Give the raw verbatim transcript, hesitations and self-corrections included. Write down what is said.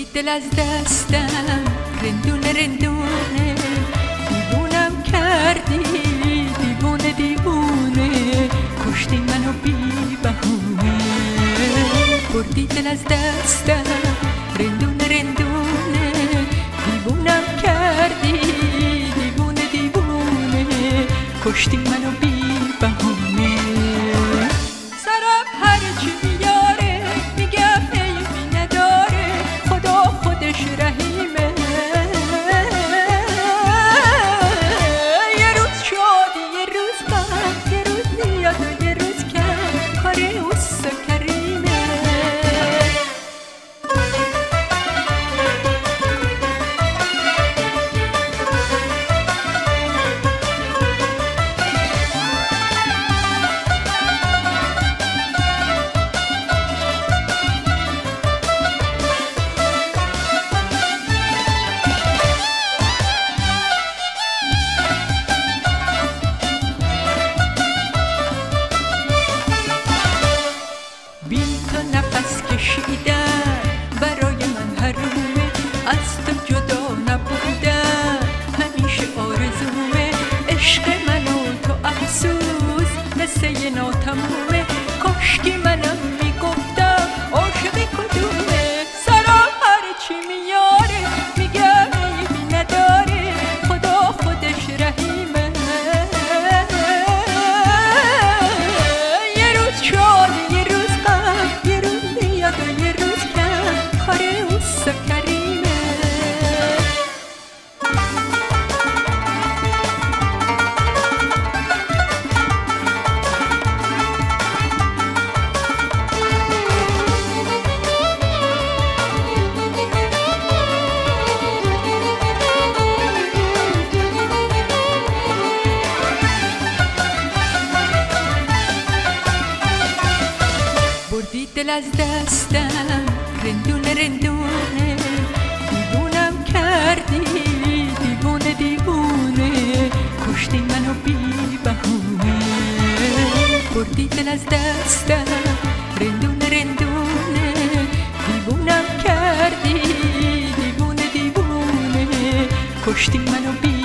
دل از دستم رندونه رندونه، دیوونم کردی دیوونه دیوونه، کشتی منو بی بهونه. بردی دل از دستم رندونه رندونه، دیوونم کردی دیوونه دیوونه، کشتی منو بی بهونه. سرم هرچی میاره میگم عیبی نداره، خدا خودش رحیمه. یه روز شادی یه روز غم، یه روز میاد و یه روز کم، کار اوست و کریمه. بی تو نفس کشیدن برای من حرومه، از تو جدا نبودن همیشه آرزومه. عشق من و تو افسوس مثل یه ناتمومه، کاشکی منم میگفتم عاشق کدومه. سرم هرچی میاره میگم عیبی نداره، خدا خودش رحیمه. یه روز شادی یه روز غم، یه روز میاد و یه روز کم، کار اوست و کریمه. بردی دل از دستم رندونه رندونه، دیوونم کردی دیوونه دیوونه، کشتی منو بی بهونه. بردی دل از دستم رندونه رندونه، دیوونم کردی دیوونه دیوونه، کشتی منو بی